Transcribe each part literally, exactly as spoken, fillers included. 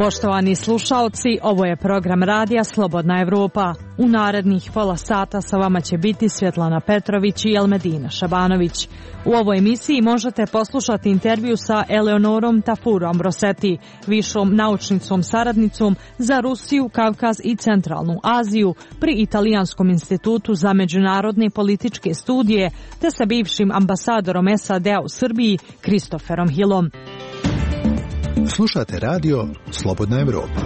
Poštovani slušaoci, ovo je program radija Slobodna Evropa. U narednih pola sata sa vama će biti Svjetlana Petrović i Elmedina Šabanović. U ovoj emisiji možete poslušati intervju sa Eleonorom Tafurom Roseti, višom naučnicom saradnicom za Rusiju, Kavkaz i Centralnu Aziju pri Italijanskom institutu za međunarodne političke studije, te sa bivšim ambasadorom S A D-a u Srbiji, Kristoferom Hillom. Slušate radio Slobodna Evropa.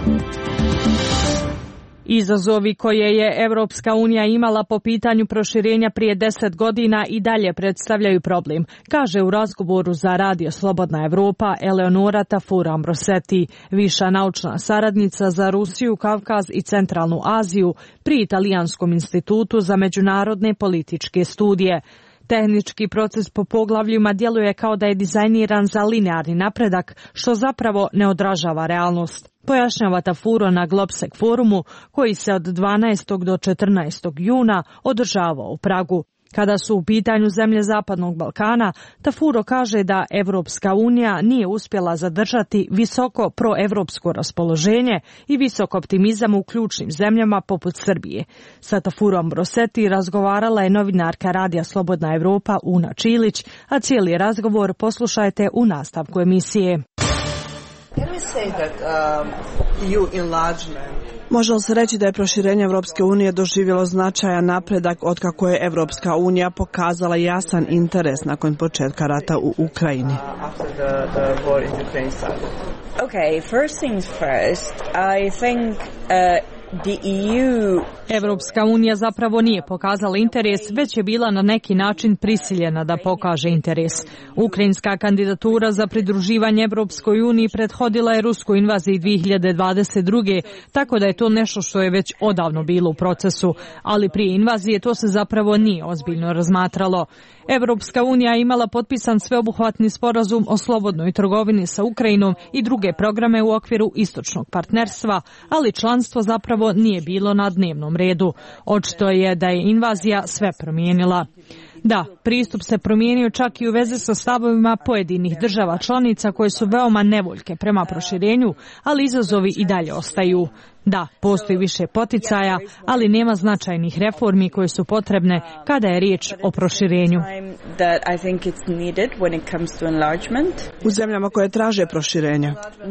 Izazovi koje je Evropska unija imala po pitanju proširenja prije deset godina i dalje predstavljaju problem, kaže u razgovoru za radio Slobodna Evropa Eleonora Tafura Roseti, viša naučna saradnica za Rusiju, Kavkaz i Centralnu Aziju pri Italijanskom institutu za međunarodne političke studije. Tehnički proces po poglavljima djeluje kao da je dizajniran za linearni napredak, što zapravo ne odražava realnost. Pojašnjava Tafuro na Globsec forumu koji se od dvanaestog do četrnaestog juna održavao u Pragu. Kada su u pitanju zemlje Zapadnog Balkana, Tafuro kaže da Evropska unija nije uspjela zadržati visoko proevropsko raspoloženje i visok optimizam u ključnim zemljama poput Srbije. Sa Tafurom Roseti razgovarala je novinarka radija Slobodna Evropa Una Čilić, a cijeli razgovor poslušajte u nastavku emisije. Može li se reći da je proširenje Evropske unije doživjelo značajan napredak otkako je Evropska unija pokazala jasan interes nakon početka rata u Ukrajini? Okay, first things first, I think uh, the E U... Evropska unija zapravo nije pokazala interes, već je bila na neki način prisiljena da pokaže interes. Ukrajinska kandidatura za pridruživanje Evropskoj uniji prethodila je ruskoj invaziji dvije hiljade dvadeset druge. tako da je to nešto što je već odavno bilo u procesu, ali prije invazije to se zapravo nije ozbiljno razmatralo. Evropska unija je imala potpisan sveobuhvatni sporazum o slobodnoj trgovini sa Ukrajinom i druge programe u okviru istočnog partnerstva, ali članstvo zapravo nije bilo na dnevnom redu. Očito je da je invazija sve promijenila. Da, pristup se promijenio čak i u vezi sa stavovima pojedinih država članica koje su veoma nevoljke prema proširenju, ali izazovi i dalje ostaju. Da, postoji više poticaja, ali nema značajnih reformi koje su potrebne kada je riječ o proširenju. U zemljama koje traže proširenje?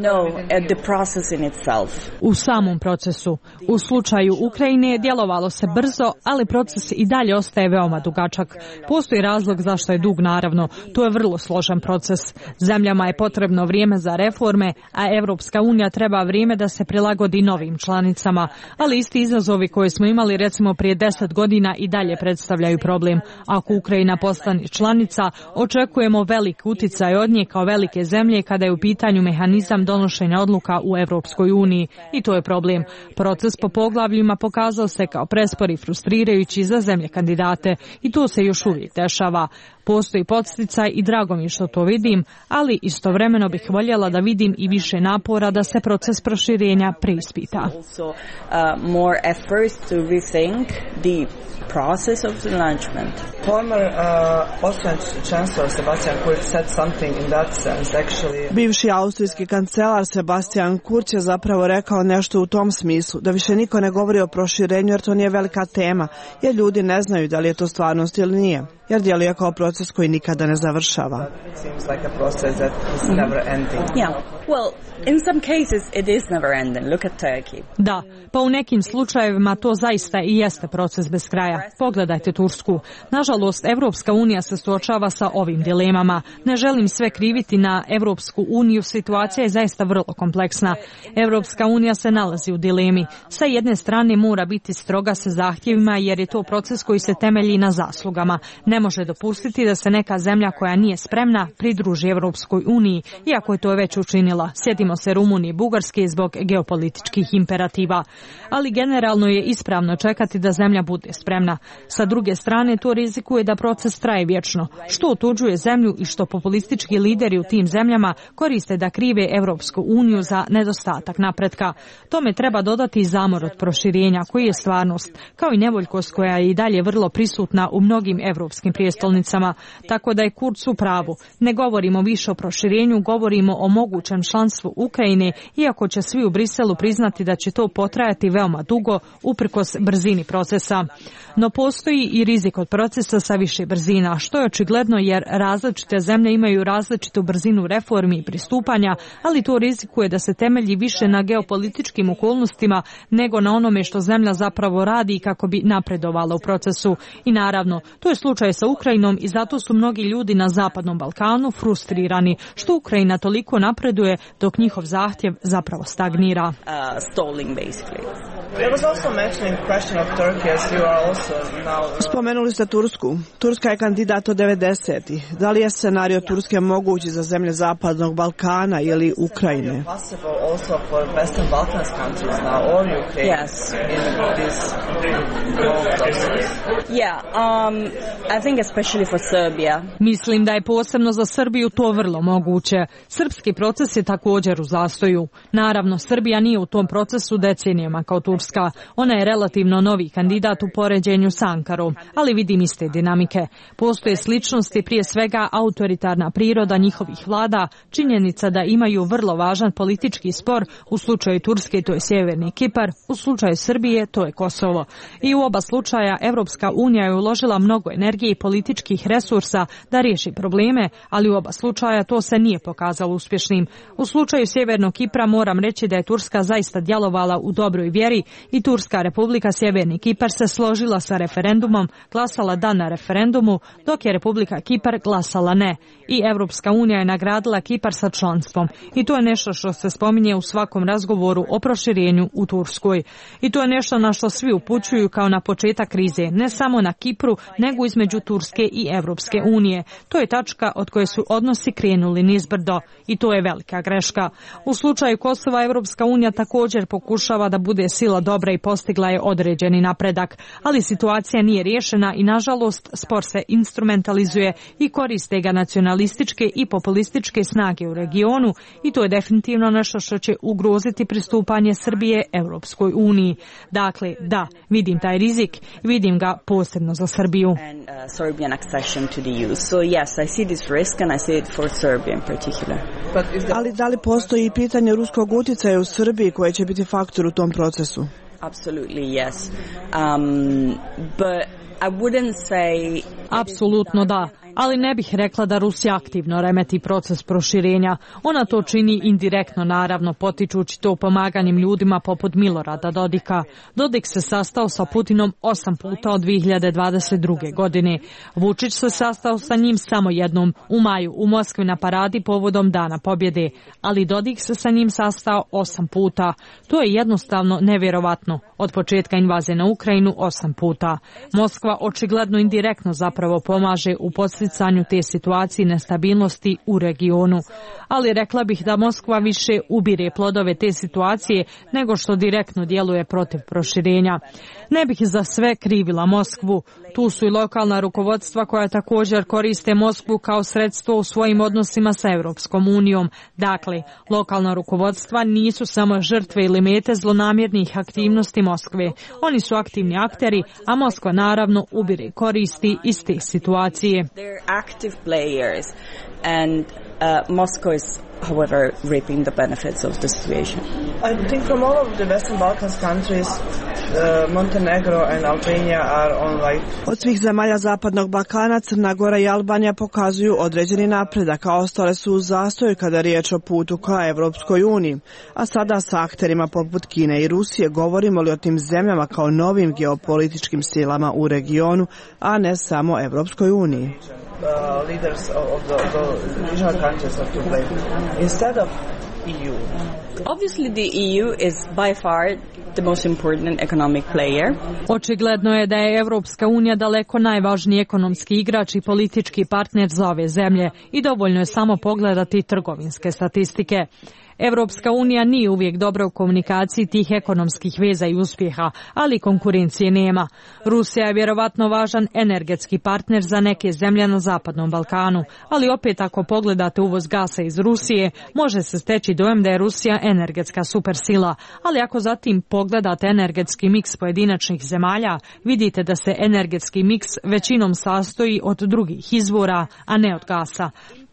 U samom procesu. U slučaju Ukrajine djelovalo se brzo, ali proces i dalje ostaje veoma dugačak. Postoji razlog zašto je dug, naravno. To je vrlo složen proces. Zemljama je potrebno vrijeme za reforme, a Evropska unija treba vrijeme da se prilagodi novim članicama, ali isti izazovi koje smo imali recimo prije deset godina i dalje predstavljaju problem. Ako Ukrajina postane članica, očekujemo velik uticaj od nje kao velike zemlje kada je u pitanju mehanizam donošenja odluka u Evropskoj uniji i to je problem. Proces po poglavljima pokazao se kao prespor i frustrirajući za zemlje kandidate i to se još uvijek dešava. Postoji podsticaj i drago mi što to vidim, ali istovremeno bih voljela da vidim i više napora da se proces proširenja preispita. Bivši austrijski kancelar Sebastian Kurz je zapravo rekao nešto u tom smislu, da više niko ne govori o proširenju jer to nije velika tema, jer ljudi ne znaju da li je to stvarnost ili nije, jer djeluje kao proces koji nikada ne završava. Da, pa u nekim slučajevima to zaista i jeste proces bez kraja. Pogledajte Tursku. Nažalost, Evropska unija se suočava sa ovim dilemama. Ne želim sve kriviti na Evropsku uniju, situacija je zaista vrlo kompleksna. Evropska unija se nalazi u dilemi. Sa jedne strane mora biti stroga sa zahtjevima jer je to proces koji se temelji na zaslugama. Ne može dopustiti da se neka zemlja koja nije spremna pridruži Evropskoj uniji, iako je to već učinila. Sjetimo se Rumunije i Bugarske zbog geopolitičkih imperativa. Ali generalno je ispravno čekati da zemlja bude spremna. Sa druge strane, to rizikuje da proces traje vječno, što otuđuje zemlju i što populistički lideri u tim zemljama koriste da krive Evropsku uniju za nedostatak napretka. Tome treba dodati i zamor od proširenja, koji je stvarnost, kao i nevoljkost koja je i dalje vrlo prisutna u mnogim evropskim prijestolnicama, tako da je Kurz u pravu. Ne govorimo više o proširenju, govorimo o mogućem članstvo Ukrajine, iako će svi u Briselu priznati da će to potrajati veoma dugo, uprkos brzini procesa. No postoji i rizik od procesa sa više brzina, što je očigledno jer različite zemlje imaju različitu brzinu reformi i pristupanja, ali to rizikuje da se temelji više na geopolitičkim okolnostima nego na onome što zemlja zapravo radi kako bi napredovala u procesu. I naravno, to je slučaj sa Ukrajinom i zato su mnogi ljudi na Zapadnom Balkanu frustrirani što Ukrajina toliko napreduje dok njihov zahtjev zapravo stagnira. Uh, stalling basically. Spomenuli ste Tursku. Turska je kandidat od devedesetih. Da li je scenario Turske mogući za zemlje Zapadnog Balkana ili Ukrajine? Yes. Yeah, um, I think especially for Serbia. Mislim da je posebno za Srbiju to vrlo moguće. Srpski proces je također u zastoju. Naravno, Srbija nije u tom procesu decenijama kao Turska. Ona je relativno novi kandidat u poređenju s Ankarom, ali vidim iste dinamike. Postoje sličnosti, prije svega autoritarna priroda njihovih vlada, činjenica da imaju vrlo važan politički spor, u slučaju Turske to je Sjeverni Kipar, u slučaju Srbije to je Kosovo. I u oba slučaja Evropska unija je uložila mnogo energije i političkih resursa da riješi probleme, ali u oba slučaja to se nije pokazalo uspješnim. U slučaju Sjevernog Kipra moram reći da je Turska zaista djelovala u dobroj vjeri i Turska Republika Sjeverni Kipar se složila sa referendumom, glasala da na referendumu, dok je Republika Kipar glasala ne. I Evropska unija je nagradila Kipar sa članstvom. I to je nešto što se spominje u svakom razgovoru o proširenju u Turskoj. I to je nešto na što svi upućuju kao na početak krize, ne samo na Kipru, nego između Turske i Evropske unije. To je tačka od koje su odnosi krenuli nizbrdo i to je velika greška. U slučaju Kosova Evropska unija također pokušava da bude sila dobra i postigla je određeni napredak, ali situacija nije riješena i nažalost spor se instrumentalizuje i koriste ga nacionalističke i populističke snage u regionu i to je definitivno nešto što će ugroziti pristupanje Srbije Evropskoj uniji. Dakle, da, vidim taj rizik i vidim ga posebno za Srbiju. And uh, Serbian accession to the E U. So yes, I see this risk and I see it for Serbia in particular. Ali da li postoji i pitanje ruskog utjecaja u Srbiji koje će biti faktor u tom procesu? Absolutely yes. Um, but I wouldn't say... Apsolutno da, ali ne bih rekla da Rusija aktivno remeti proces proširenja. Ona to čini indirektno, naravno, potičući to pomaganjem ljudima poput Milorada Dodika. Dodik se sastao sa Putinom osam puta od dvije hiljade dvadeset druge. godine. Vučić se sastao sa njim samo jednom, u maju, u Moskvi na paradi povodom Dana pobjede, ali Dodik se sa njim sastao osam puta. To je jednostavno nevjerovatno. Od početka invazije na Ukrajinu osam puta. Moskva očigledno indirektno zapravo pomaže u podsticanju te situacije i nestabilnosti u regionu. Ali rekla bih da Moskva više ubire plodove te situacije nego što direktno djeluje protiv proširenja. Ne bih za sve krivila Moskvu. Tu su i lokalna rukovodstva koja također koriste Moskvu kao sredstvo u svojim odnosima sa Europskom unijom. Dakle, lokalna rukovodstva nisu samo žrtve ili mete zlonamjernih aktivnosti Moskve. Oni su aktivni akteri, a Moskva naravno ubire koristi iz te situacije. They're active players and uh, Moscow is however reaping the benefits of the situation. I think from all of the Western Balkans countries, uh, Montenegro and Albania are on like... Od svih zemalja Zapadnog Balkana, Crna Gora i Albanija pokazuju određeni napredak, a ostale su u zastoju kada je riječ o putu ka Evropskoj uniji. A sada sa akterima poput Kine i Rusije govorimo li o tim zemljama kao novim geopolitičkim silama u regionu, a ne samo Evropskoj uniji. Uh, leaders of the, the regional countries of the place instead of E U. Obviously the E U is by far the most important economic player. Očigledno je da je Evropska unija daleko najvažniji ekonomski igrač i politički partner za ove zemlje i dovoljno je samo pogledati trgovinske statistike. Evropska unija nije uvijek dobra u komunikaciji tih ekonomskih veza i uspjeha, ali konkurencije nema. Rusija je vjerovatno važan energetski partner za neke zemlje na Zapadnom Balkanu, ali opet ako pogledate uvoz gasa iz Rusije, može se steći dojam da je Rusija energetska supersila, ali ako zatim pogledate energetski miks pojedinačnih zemalja, vidite da se energetski miks većinom sastoji od drugih izvora, a ne od gasa.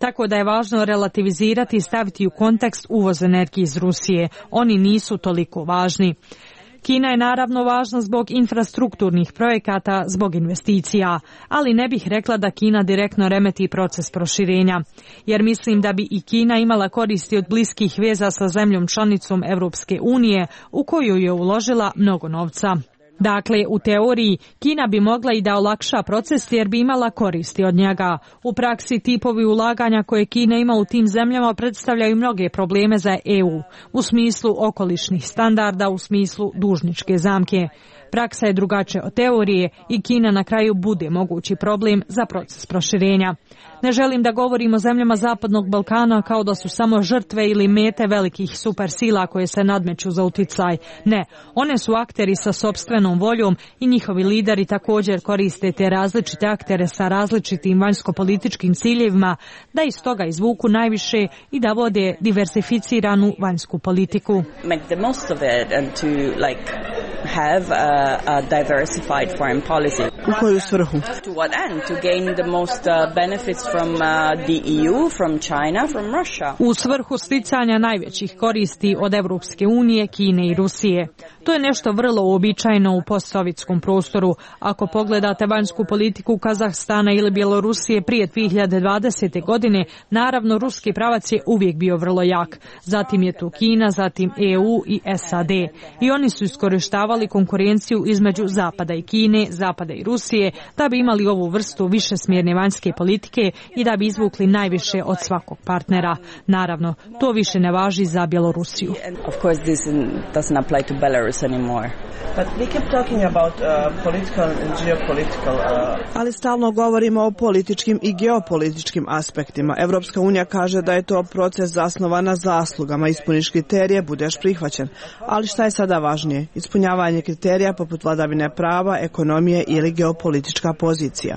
tako da je važno relativizirati i staviti u kontekst uvoz energije iz Rusije. Oni nisu toliko važni. Kina je naravno važna zbog infrastrukturnih projekata, zbog investicija, ali ne bih rekla da Kina direktno remeti proces proširenja, jer mislim da bi i Kina imala koristi od bliskih veza sa zemljom članicom Europske unije u koju je uložila mnogo novca. Dakle, u teoriji, Kina bi mogla i da olakša proces jer bi imala koristi od njega. U praksi tipovi ulaganja koje Kina ima u tim zemljama predstavljaju mnoge probleme za E U, u smislu okolišnih standarda, u smislu dužničke zamke. Praksa je drugačija od teorije i Kina na kraju bude mogući problem za proces proširenja. Ne želim da govorim o zemljama Zapadnog Balkana kao da su samo žrtve ili mete velikih supersila koje se nadmeću za uticaj. Ne, one su akteri sa sopstvenom voljom i njihovi lideri također koriste te različite aktere sa različitim vanjsko-političkim ciljevima da iz toga izvuku najviše i da vode diversificiranu vanjsku politiku. Make the most of it and to like have a, a diversified foreign policy. U koju svrhu? To what end? To gain the most uh, benefits from uh, the E U, from China, from Russia. U svrhu sticanja najvećih koristi od Evropske unije, Kine i Rusije. To je nešto vrlo uobičajeno u postsovjetskom prostoru. Ako pogledate vanjsku politiku Kazahstana ili Bjelorusije prije dvije hiljade dvadesete. godine, naravno ruski pravac je uvijek bio vrlo jak. Zatim je tu Kina, zatim E U i S A D. I oni su iskorištavali konkurenciju između Zapada i Kine, Zapada i Rusije, da bi imali ovu vrstu višesmjerne vanjske politike i da bi izvukli najviše od svakog partnera. Naravno, to više ne važi za Bjelorusiju. Of course this doesn't apply to Belarus anymore. But we keep talking about uh, political and geopolitical. Uh... Ali stalno govorimo o političkim i geopolitičkim aspektima. Evropska unija kaže da je to proces zasnovan na zaslugama. Ispuniš kriterije, budeš prihvaćen. Ali šta je sada važnije? Ispunjavanje kriterija poput vladavine prava, ekonomije ili geopolitička pozicija?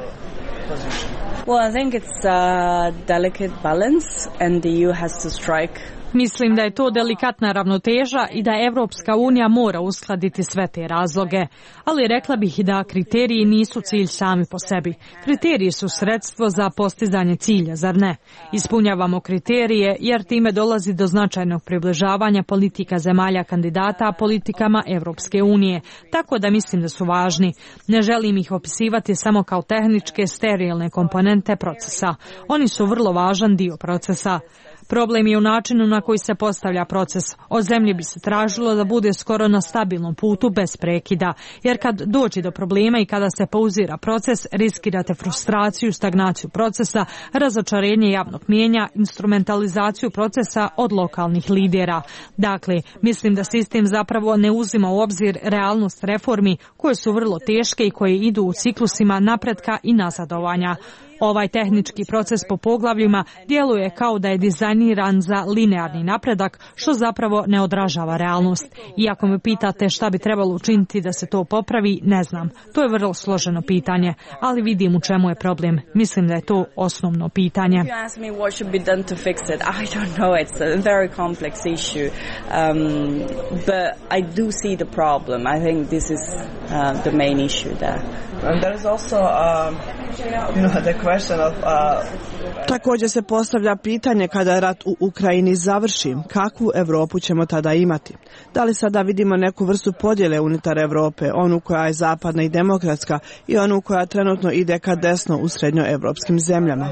Well, I think it's a delicate balance and the E U has to strike. Mislim da je to delikatna ravnoteža i da Evropska unija mora uskladiti sve te razloge. Ali rekla bih i da kriteriji nisu cilj sami po sebi. Kriteriji su sredstvo za postizanje cilja, zar ne? Ispunjavamo kriterije jer time dolazi do značajnog približavanja politika zemalja kandidata politikama Evropske unije. Tako da mislim da su važni. Ne želim ih opisivati samo kao tehničke, sterilne komponente procesa. Oni su vrlo važan dio procesa. Problem je u načinu na koji se postavlja proces. Od zemlje bi se tražilo da bude skoro na stabilnom putu bez prekida, jer kad dođe do problema i kada se pauzira proces, riskirate frustraciju, stagnaciju procesa, razočarenje javnog mnijenja, instrumentalizaciju procesa od lokalnih lidera. Dakle, mislim da sistem zapravo ne uzima u obzir realnost reformi koje su vrlo teške i koje idu u ciklusima napretka i nazadovanja. Ovaj tehnički proces po poglavljima djeluje kao da je dizajniran za linearni napredak, što zapravo ne odražava realnost. Iako me pitate šta bi trebalo učiniti da se to popravi, ne znam. To je vrlo složeno pitanje, ali vidim u čemu je problem. Mislim da je to osnovno pitanje. If you ask me what should be done to fix it, I don't know. It's a very complex issue. Um, but I do see the problem. I think this is uh, the main issue there. And there is also, um, you know, the question of, uh... Također se postavlja pitanje kada rat u Ukrajini završi, kakvu Europu ćemo tada imati? Da li sada vidimo neku vrstu podjele unutar Europe, onu koja je zapadna i demokratska i onu koja trenutno ide ka desno u srednjoevropskim zemljama?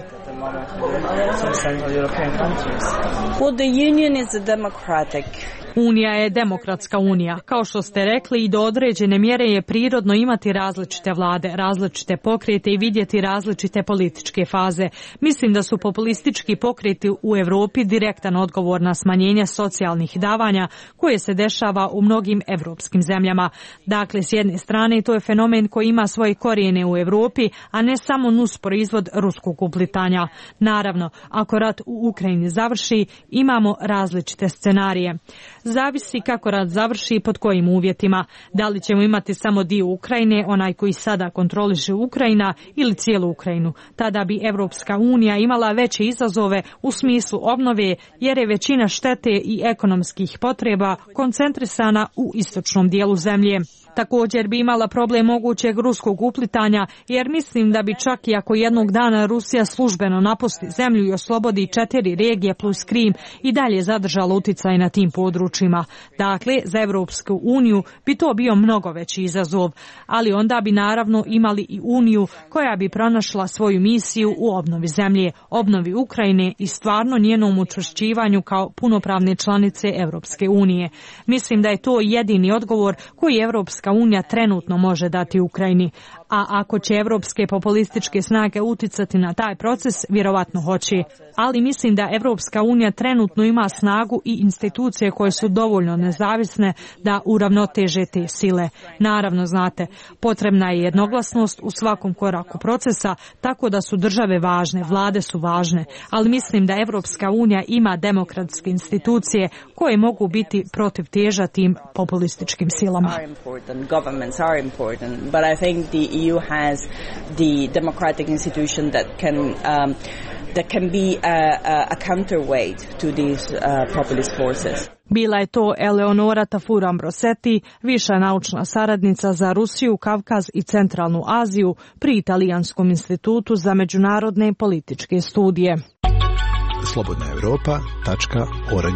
Well, the union is a democratic. Unija je demokratska unija. Kao što ste rekli, i do određene mjere je prirodno imati različite vlade, različite pokrete i vidjeti različite političke faze. Mislim da su populistički pokreti u Europi direktan odgovor na smanjenje socijalnih davanja koje se dešava u mnogim evropskim zemljama. Dakle, s jedne strane to je fenomen koji ima svoje korijene u Europi, a ne samo nus proizvod ruskog uplitanja. Naravno, ako rat u Ukrajini završi, imamo različite scenarije. zavisi kako rat završi i pod kojim uvjetima. Da li ćemo imati samo dio Ukrajine, onaj koji sada kontroliše Ukrajina, ili cijelu Ukrajinu. Tada bi Evropska unija imala veće izazove u smislu obnove, jer je većina štete i ekonomskih potreba koncentrisana u istočnom dijelu zemlje. Također bi imala problem mogućeg ruskog uplitanja, jer mislim da bi čak i ako jednog dana Rusija službeno napusti zemlju i oslobodi četiri regije plus Krim, i dalje zadržala uticaj na tim područjima. Dakle, za Evropsku uniju bi to bio mnogo veći izazov, ali onda bi naravno imali i uniju koja bi pronašla svoju misiju u obnovi zemlje, obnovi Ukrajine i stvarno njenom učvršćivanju kao punopravne članice Evropske unije. Mislim da je to jedini odgovor koji Evropska unija trenutno može dati Ukrajini. A ako će evropske populističke snage uticati na taj proces, vjerovatno hoće. Ali mislim da Evropska unija trenutno ima snagu i institucije koje su dovoljno nezavisne da uravnoteže te sile. Naravno, znate, potrebna je jednoglasnost u svakom koraku procesa, tako da su države važne, vlade su važne, ali mislim da Evropska unija ima demokratske institucije koje mogu biti protiv teža tim populističkim silama. Governments are important, but I think the E U has the democratic institution that can um, that can be a, a counterweight to these uh, populist forces. Bila je to Eleonora Tafuran-Brossetti, viša naučna saradnica za Rusiju, Kavkaz i Centralnu Aziju pri Italijanskom institutu za međunarodne političke studije. slobodna europa tačka org.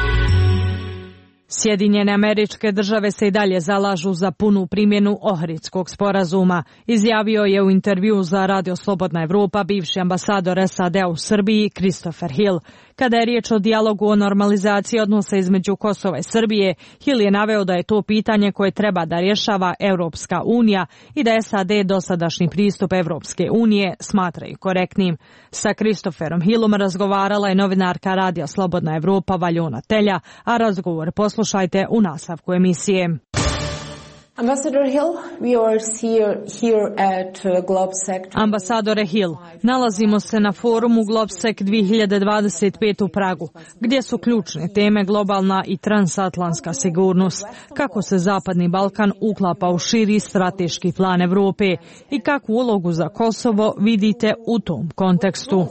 Sjedinjene Američke Države se i dalje zalažu za punu primjenu Ohridskog sporazuma, izjavio je u intervjuu za Radio Slobodna Evropa bivši ambasador S A D-a u Srbiji Christopher Hill. Kada je riječ o dijalogu o normalizaciji odnosa između Kosova i Srbije, Hill je naveo da je to pitanje koje treba da rješava Europska unija i da S A D dosadašnji pristup Europske unije smatraju korektnim. Sa Christopherom Hillom razgovarala je novinarka Radija Slobodna Evropa Valjona Telja, a razgovor poslušajte u nastavku emisije. Ambassador Hill, we are here, here at GlobSec. Ambasadore Hill, nalazimo se na forumu GlobSec dvije hiljade dvadeset pet u Pragu, gdje su ključne teme globalna i transatlantska sigurnost, kako se Zapadni Balkan uklapa u širi strateški plan Evrope i kakvu ulogu za Kosovo vidite u tom kontekstu.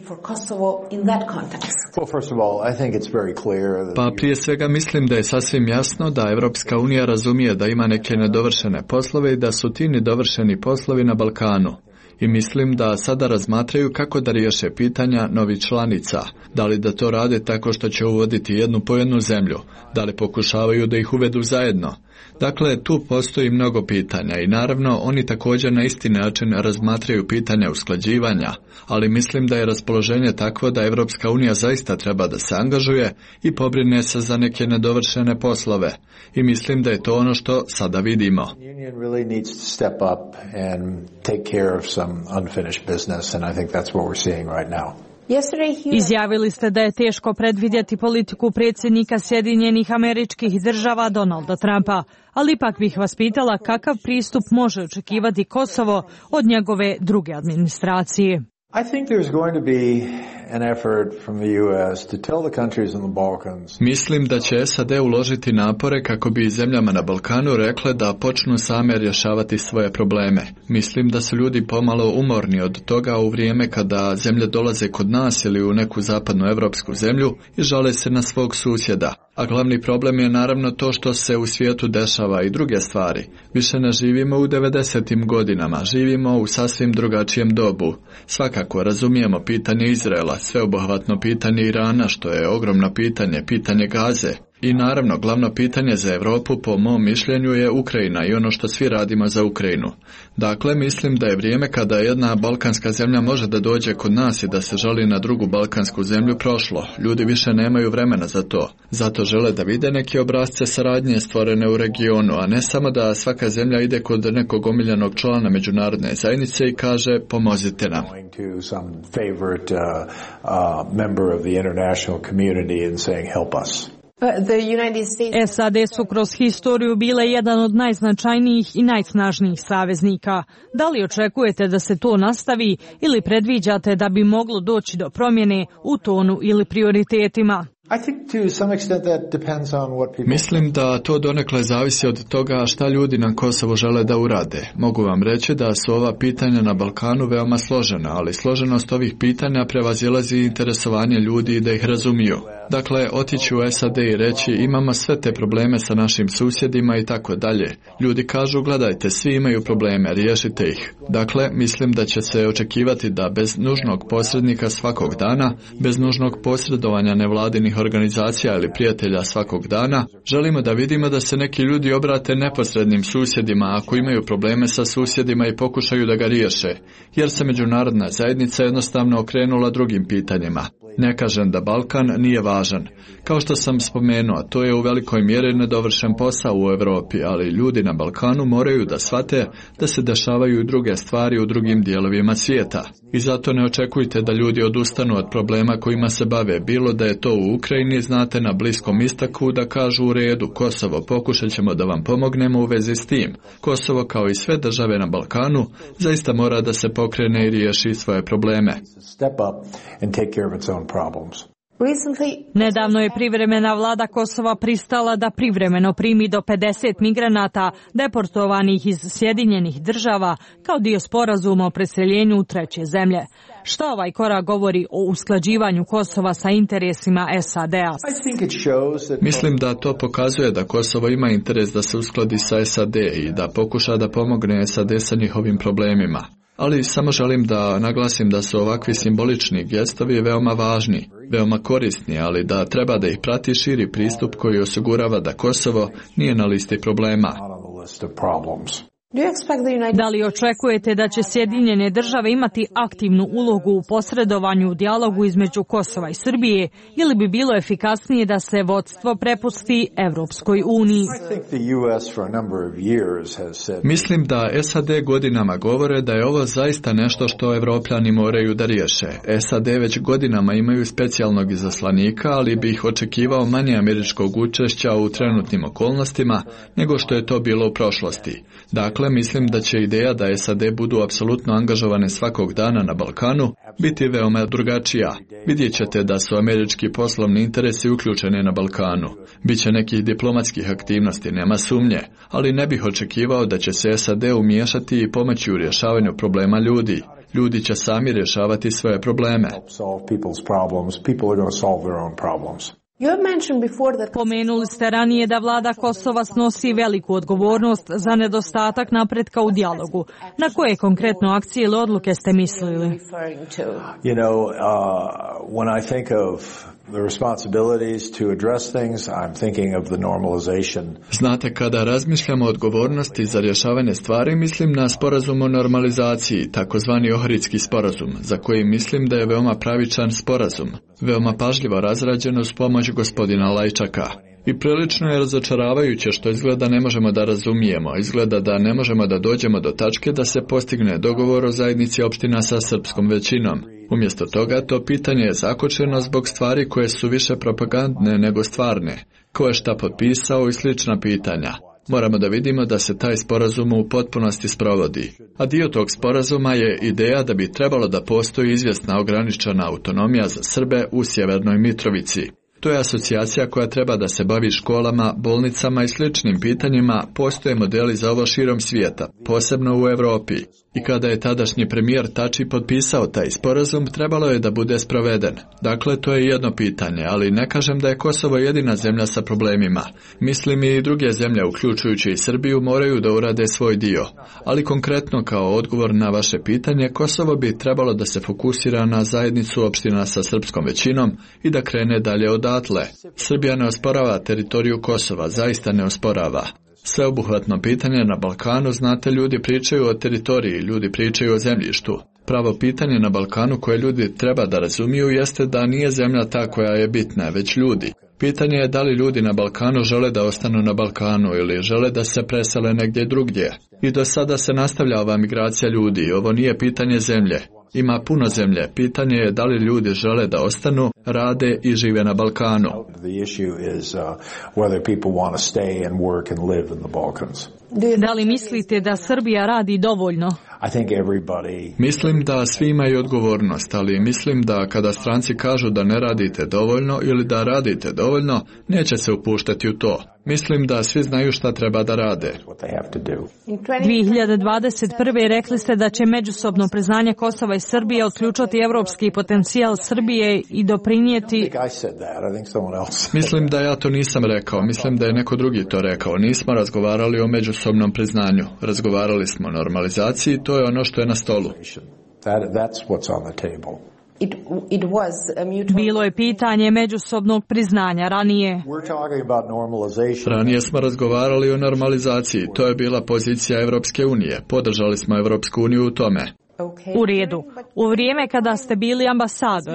Pa prije svega mislim da je sasvim jasno da Evropska unija razumije da ima neke nedovršene poslove i da su ti nedovršeni poslovi na Balkanu. I mislim da sada razmatraju kako da riješe pitanja novih članica. Da li da to rade tako što će uvoditi jednu po jednu zemlju, da li pokušavaju da ih uvedu zajedno. Dakle, tu postoji mnogo pitanja i naravno oni također na isti način razmatraju pitanja usklađivanja, ali mislim da je raspoloženje takvo da Evropska unija zaista treba da se angažuje i pobrine se za neke nedovršene poslove. I mislim da je to ono što sada vidimo. Izjavili ste da je teško predvidjeti politiku predsjednika Sjedinjenih Američkih Država Donalda Trumpa, ali ipak bih vas pitala kakav pristup može očekivati Kosovo od njegove druge administracije. Mislim da će S A D uložiti napore kako bi zemljama na Balkanu rekle da počnu same rješavati svoje probleme. Mislim da su ljudi pomalo umorni od toga u vrijeme kada zemlje dolaze kod nas ili u neku zapadnu evropsku zemlju i žale se na svog susjeda. A glavni problem je naravno to što se u svijetu dešava i druge stvari. Više ne živimo u devedesetim godinama, živimo u sasvim drugačijem dobu. Svakako razumijemo pitanje Izraela, sveobuhvatno pitanje Irana, što je ogromno pitanje, pitanje Gaze. I naravno, glavno pitanje za Europu, po mom mišljenju, je Ukrajina i ono što svi radimo za Ukrajinu. Dakle, mislim da je vrijeme kada jedna balkanska zemlja može da dođe kod nas i da se žali na drugu balkansku zemlju prošlo. Ljudi više nemaju vremena za to. Zato žele da vide neke obrasce saradnje stvorene u regionu, a ne samo da svaka zemlja ide kod nekog omiljenog člana međunarodne zajednice i kaže pomozite nam. S A D su kroz historiju bile jedan od najznačajnijih i najsnažnijih saveznika. Da li očekujete da se to nastavi ili predviđate da bi moglo doći do promjene u tonu ili prioritetima? Mislim da to donekle zavisi od toga šta ljudi na Kosovu žele da urade. Mogu vam reći da su ova pitanja na Balkanu veoma složena, ali složenost ovih pitanja prevazilazi interesovanje ljudi da ih razumiju. Dakle, otići u S A D i reći imamo sve te probleme sa našim susjedima i tako dalje. Ljudi kažu gledajte, svi imaju probleme, riješite ih. Dakle, mislim da će se očekivati da bez nužnog posrednika svakog dana, bez nužnog posredovanja nevladinih organizacija ili prijatelja svakog dana, želimo da vidimo da se neki ljudi obrate neposrednim susjedima ako imaju probleme sa susjedima i pokušaju da ga riješe, jer se međunarodna zajednica jednostavno okrenula drugim pitanjima. Ne kažem da Balkan nije važan. Kao što sam spomenuo, to je u velikoj mjeri nedovršen posao u Europi, ali ljudi na Balkanu moraju da shvate da se dešavaju i druge stvari u drugim dijelovima svijeta. I zato ne očekujte da ljudi odustanu od problema kojima se bave, bilo da je to u Ukrajini, znate, na Bliskom istoku, da kažu u redu, Kosovo, pokušat ćemo da vam pomognemo u vezi s tim. Kosovo, kao i sve države na Balkanu, zaista mora da se pokrene i riješi svoje probleme. Nedavno je privremena vlada Kosova pristala da privremeno primi do pedeset migranata deportovanih iz Sjedinjenih država kao dio sporazuma o preseljenju u treće zemlje. Šta ovaj korak govori o usklađivanju Kosova sa interesima S A D-a? Mislim da to pokazuje da Kosovo ima interes da se uskladi sa S A D i da pokuša da pomogne S A D sa njihovim problemima. Ali samo želim da naglasim da su ovakvi simbolični gestovi veoma važni, veoma korisni, ali da treba da ih prati širi pristup koji osigurava da Kosovo nije na listi problema. Da li očekujete da će Sjedinjene države imati aktivnu ulogu u posredovanju u dijalogu između Kosova i Srbije ili bi bilo efikasnije da se vodstvo prepusti Evropskoj uniji? Mislim da S A D godinama govore da je ovo zaista nešto što Evropljani moraju da riješe. S A D već godinama imaju specijalnog izaslanika, ali bi ih očekivao manje američkog učešća u trenutnim okolnostima nego što je to bilo u prošlosti. Dakle, mislim da će ideja da S A D budu apsolutno angažovane svakog dana na Balkanu biti veoma drugačija. Vidjet ćete da su američki poslovni interesi uključeni na Balkanu. Biće nekih diplomatskih aktivnosti, nema sumnje, ali ne bih očekivao da će se S A D umiješati i pomoći u rješavanju problema ljudi. Ljudi će sami rješavati svoje probleme. Pomenuli ste ranije da vlada Kosova snosi veliku odgovornost za nedostatak napretka u dijalogu. Na koje konkretno akcije ili odluke ste mislili? You know, uh, when I think of the responsibilities to address things, I'm thinking of the normalization. Znate, kada razmišljamo o odgovornosti za rješavanje stvari, mislim na sporazum o normalizaciji, takozvani Ohridski sporazum, za koji mislim da je veoma pravičan sporazum, veoma pažljivo razrađen uz pomoć gospodina Lajčaka. I prilično je razočaravajuće što izgleda ne možemo da razumijemo, izgleda da ne možemo da dođemo do tačke da se postigne dogovor o zajednici opština sa srpskom većinom. Umjesto toga, to pitanje je zakočeno zbog stvari koje su više propagandne nego stvarne, ko je šta potpisao i slična pitanja. Moramo da vidimo da se taj sporazum u potpunosti sprovodi. A dio tog sporazuma je ideja da bi trebalo da postoji izvjesna ograničena autonomija za Srbe u Sjevernoj Mitrovici. To je asocijacija koja treba da se bavi školama, bolnicama i sličnim pitanjima. Postoje modeli za ovo širom svijeta, posebno u Europi. I kada je tadašnji premijer Tači potpisao taj sporazum, trebalo je da bude sproveden. Dakle, to je jedno pitanje, ali ne kažem da je Kosovo jedina zemlja sa problemima. Mislim i druge zemlje, uključujući i Srbiju, moraju da urade svoj dio. Ali konkretno kao odgovor na vaše pitanje, Kosovo bi trebalo da se fokusira na zajednicu opština sa srpskom većinom i da krene dalje odatle. Srbija ne osporava teritoriju Kosova, zaista ne osporava. Sveobuhvatno pitanje na Balkanu, znate, ljudi pričaju o teritoriji, ljudi pričaju o zemljištu. Pravo pitanje na Balkanu koje ljudi treba da razumiju jeste da nije zemlja ta koja je bitna, već ljudi. Pitanje je da li ljudi na Balkanu žele da ostanu na Balkanu ili žele da se presele negdje drugdje. I do sada se nastavlja ova migracija ljudi, ovo nije pitanje zemlje. Ima puno zemlje. Pitanje je da li ljudi žele da ostanu, rade i žive na Balkanu. The issue is uh, whether people want to stay and work and live in the Balkans. Da li mislite da Srbija radi dovoljno? I think everybody... Mislim da svi imaju odgovornost, ali mislim da kada stranci kažu da ne radite dovoljno ili da radite dovoljno, neće se upuštati u to. Mislim da svi znaju šta treba da rade. dvije hiljade dvadeset prve. rekli ste da će međusobno priznanje Kosova i Srbije otključati evropski potencijal Srbije i doprinijeti... Mislim da ja to nisam rekao, mislim da je neko drugi to rekao. Nismo razgovarali o međusobnom priznanju. Razgovarali smo o normalizaciji, to je ono što je na stolu. It, it was a mutual... Bilo je pitanje međusobnog priznanja ranije. Ranije smo razgovarali o normalizaciji. To je bila pozicija Evropske unije. Podržali smo Evropsku uniju u tome. U redu. U vrijeme kada ste bili ambasador.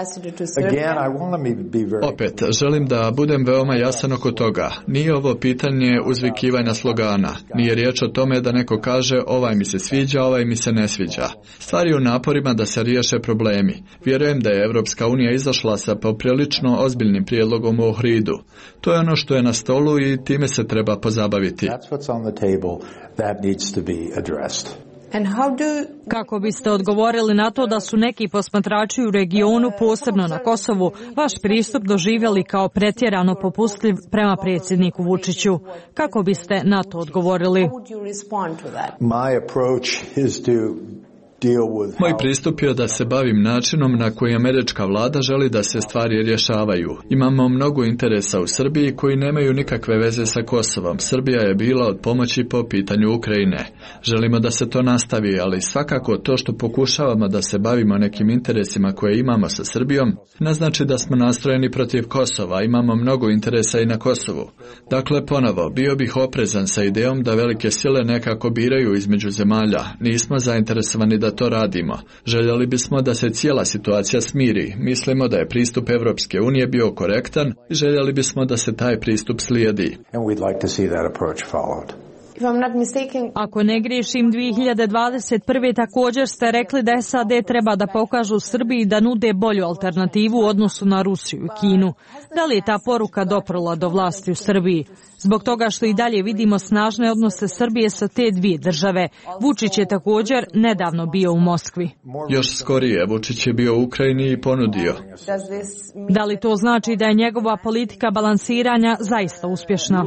Opet, želim da budem veoma jasan oko toga. Nije ovo pitanje uzvikivanja slogana. Nije riječ o tome da neko kaže ovaj mi se sviđa, ovaj mi se ne sviđa. Stvar je u naporima da se riješe problemi. Vjerujem da je Evropska unija izašla sa poprilično ozbiljnim prijedlogom u Ohridu. To je ono što je na stolu i time se treba pozabaviti. Kako biste odgovorili na to da su neki posmatrači u regionu, posebno na Kosovu, vaš pristup doživjeli kao pretjerano popustljiv prema predsjedniku Vučiću? Kako biste na to odgovorili? Moj pristup je da se bavim načinom na koji američka vlada želi da se stvari rješavaju. Imamo mnogo interesa u Srbiji koji nemaju nikakve veze sa Kosovom. Srbija je bila od pomoći po pitanju Ukrajine. Želimo da se to nastavi, ali svakako to što pokušavamo da se bavimo nekim interesima koje imamo sa Srbijom, ne znači da smo nastrojeni protiv Kosova. Imamo mnogo interesa i na Kosovu. Dakle, ponovo, bio bih oprezan sa idejom da velike sile nekako biraju između zemalja. Nismo zainteresovani da to radimo. Željeli bismo da se cijela situacija smiri. Mislimo da je pristup Evropske unije bio korektan i željeli bismo da se taj pristup slijedi. Ako ne griješim, dvije hiljade dvadeset prve. također ste rekli da S A D treba da pokažu Srbiji da nude bolju alternativu u odnosu na Rusiju i Kinu. Da li je ta poruka doprla do vlasti u Srbiji? Zbog toga što i dalje vidimo snažne odnose Srbije sa te dvije države. Vučić je također nedavno bio u Moskvi. Još skorije, Vučić je bio u Ukrajini i ponudio. Da li to znači da je njegova politika balansiranja zaista uspješna?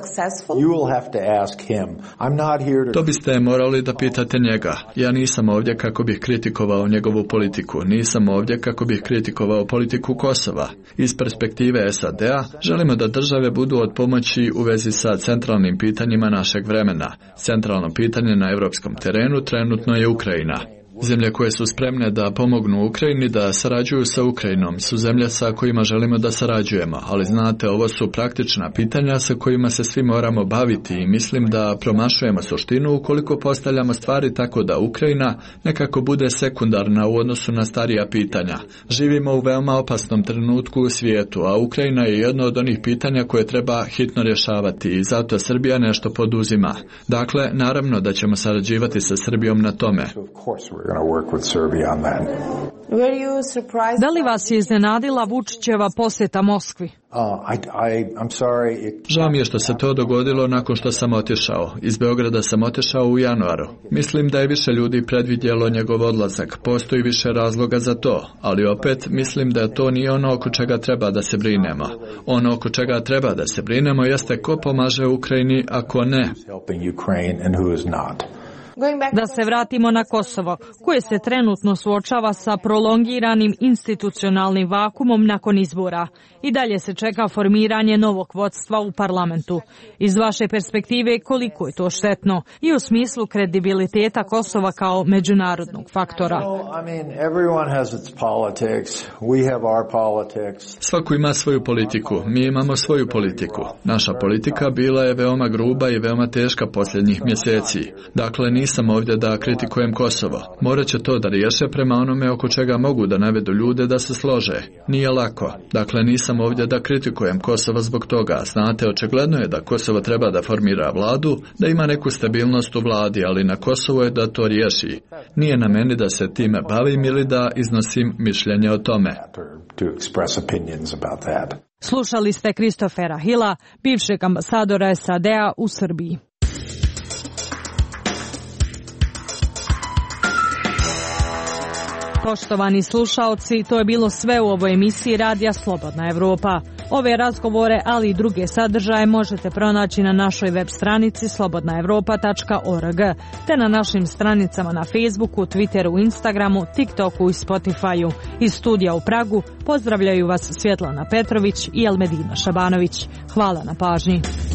To biste morali da pitate njega. Ja nisam ovdje kako bih kritikovao njegovu politiku. Nisam ovdje kako bih kritikovao politiku Kosova. Iz perspektive S A D-a želimo da države budu od pomoći u vezi sa centralnim pitanjima našeg vremena. Centralno pitanje na europskom terenu trenutno je Ukrajina. Zemlje koje su spremne da pomognu Ukrajini da sarađuju sa Ukrajinom su zemlje sa kojima želimo da sarađujemo, ali znate, ovo su praktična pitanja sa kojima se svi moramo baviti i mislim da promašujemo suštinu ukoliko postavljamo stvari tako da Ukrajina nekako bude sekundarna u odnosu na starija pitanja. Živimo u veoma opasnom trenutku u svijetu, a Ukrajina je jedno od onih pitanja koje treba hitno rješavati i zato Srbija nešto poduzima. Dakle, naravno da ćemo sarađivati sa Srbijom na tome. Da li vas je iznenadila Vučićeva posjeta Moskvi? Žao mi je što se to dogodilo nakon što sam otišao. Iz Beograda sam otišao u januaru. Mislim da je više ljudi predvidjelo njegov odlazak. Postoji više razloga za to, ali opet mislim da to nije ono oko čega treba da se brinemo. Ono oko čega treba da se brinemo jeste ko pomaže Ukrajini, a ko ne. Da se vratimo na Kosovo, koje se trenutno suočava sa prolongiranim institucionalnim vakumom nakon izbora. I dalje se čeka formiranje novog vodstva u parlamentu. Iz vaše perspektive, koliko je to štetno i u smislu kredibiliteta Kosova kao međunarodnog faktora? Svako ima svoju politiku, mi imamo svoju politiku. Naša politika bila je veoma gruba i veoma teška posljednjih mjeseci. Dakle, nisam ovdje da kritikujem Kosovo. Morat će to da riješe prema onome oko čega mogu da navedu ljude da se slože. Nije lako. Dakle, nisam ovdje da kritikujem Kosovo zbog toga. Znate, očigledno je da Kosovo treba da formira vladu, da ima neku stabilnost u vladi, ali na Kosovo je da to riješi. Nije na meni da se time bavim ili da iznosim mišljenje o tome. Slušali ste Christophera Hilla, bivšeg ambasadora S A D-a u Srbiji. Poštovani slušaoci, to je bilo sve u ovoj emisiji Radija Slobodna Evropa. Ove razgovore, ali i druge sadržaje možete pronaći na našoj web stranici slobodna evropa tačka org, te na našim stranicama na Facebooku, Twitteru, Instagramu, TikToku i Spotifyu. Iz studija u Pragu pozdravljaju vas Svjetlana Petrović i Elmedina Šabanović. Hvala na pažnji.